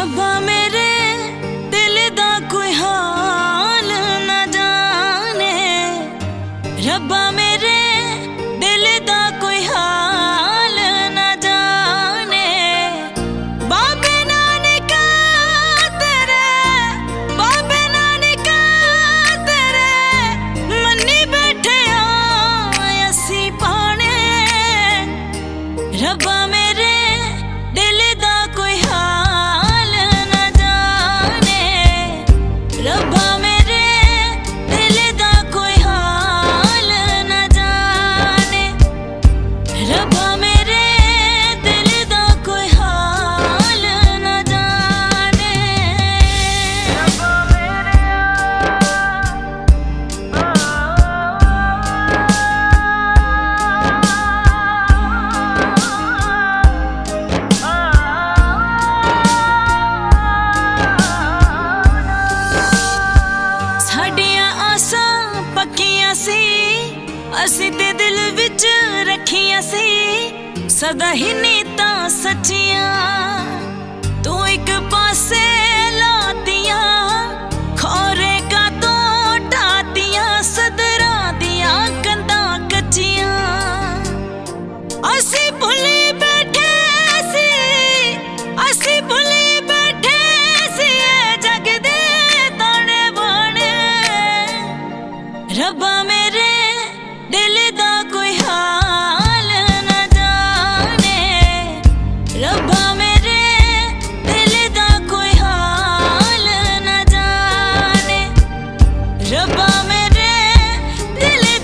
रब्बा मेरे दिल दा कोई हाल ना जाने, रब्बा मेरे दिल दा कोई हाल ना जाने। बाबे नानका तेरे, बाबे नानका तेरे मन्नी बैठे असी पाने, रब्बा मेरे दिल दा कोई हाल ना जाने, रब्बा मेरे दिल दा कोई हाल ना जाने, रब्बा मेरे दिल दा कोई हाल ना जाने। रब्बा पक्कियां सी असी ते दिल विच रखियां सी, सदा ही नीतां सच्चियां तू एक पासे लातियां, खोरे का तो ढातियां सदरां दियां कंधां कच्चियां। असी भुली बैठे सी, असी भुली बैठे सी जग दे ताने बाने, रब्बा मेरे दिल दा कोई हाल ना जाने, रब्बा मेरे दिल दा कोई हाल ना जाने, रब्बा मेरे दिल